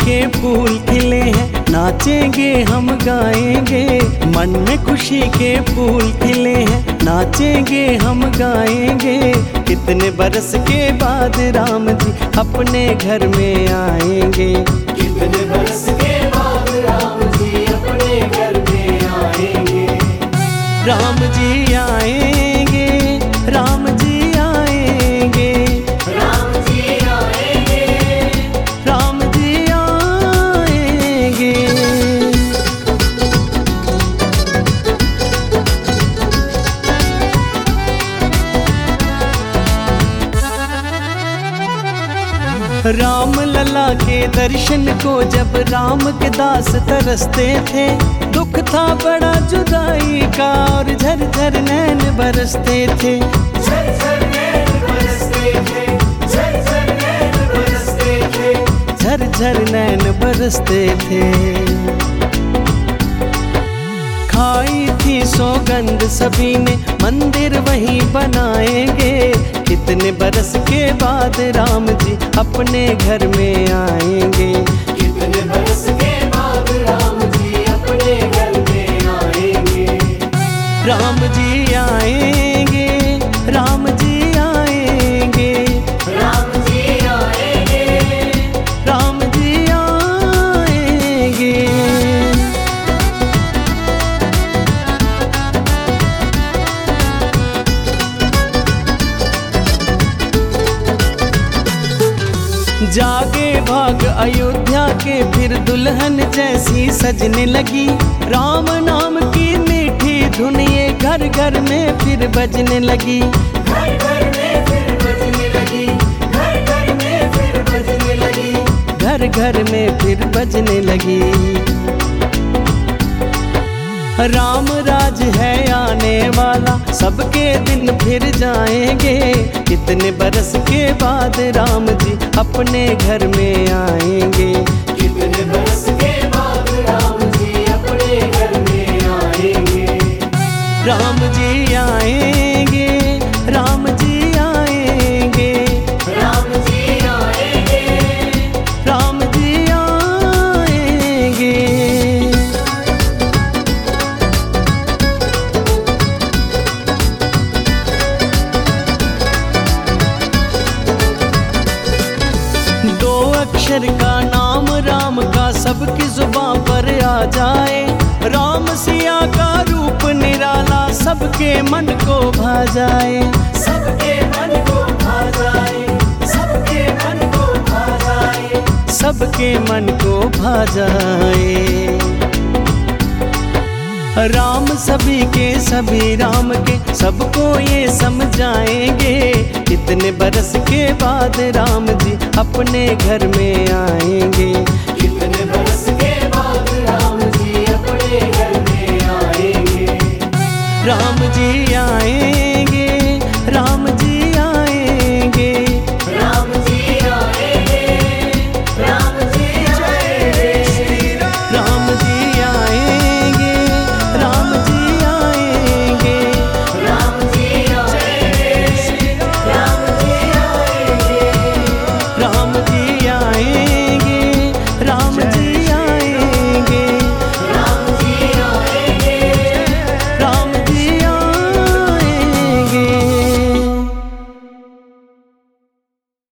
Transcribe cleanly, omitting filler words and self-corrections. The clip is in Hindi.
के फूल खिले हैं, नाचेंगे हम गाएंगे। मन में खुशी के फूल खिले हैं, नाचेंगे हम गाएंगे। कितने बरस के बाद राम जी अपने घर में आएंगे। कितने बरस के बाद राम जी अपने घर में आएंगे। राम जी आएंगे, राम जी आएंगे, राम जी आएंगे। राम जी आएंगे। राम लला के दर्शन को जब राम के दास तरसते थे, दुख था बड़ा जुदाई का और झरझर नैन बरसते थे। झरझर नैन बरसते थे, झरझर नैन बरसते थे। झरझर नैन बरसते थे। खाई थी सौगंध सभी ने, मंदिर वहीं बनाएंगे। कितने बरस के बाद राम जी अपने घर में आएंगे। कितने बरस के बाद राम जी अपने घर में आएंगे। राम जी आएंगे, राम जी आएंगे, राम जी आएंगे। राम जी आएंगे। जागे भाग अयोध्या के फिर दुल्हन जैसी सजने लगी। राम नाम की मीठी धुन ये घर घर में फिर बजने लगी। घर घर में फिर बजने लगी। घर घर में फिर बजने लगी। घर घर में फिर बजने लगी। राम राज है आने वाला, सबके दिन फिर जाएंगे। कितने बरस के बाद राम जी अपने घर में आएंगे। कितने बरस के बाद राम जी अपने घर में आएंगे। राम जी आएंगे, राम जी आएंगे, राम जी आएंगे। राम जी आएंगे। दो अक्षर का नाम राम का सबकी जुबां पर आ जाए। राम सिया का रूप निराला सबके मन को भा जाए। सबके मन को भा जाए। सबके मन को भा जाए। सबके मन को भा जाए। राम सभी के सभी राम के सबको ये समझाएंगे। कितने बरस के बाद राम जी अपने घर में आएंगे।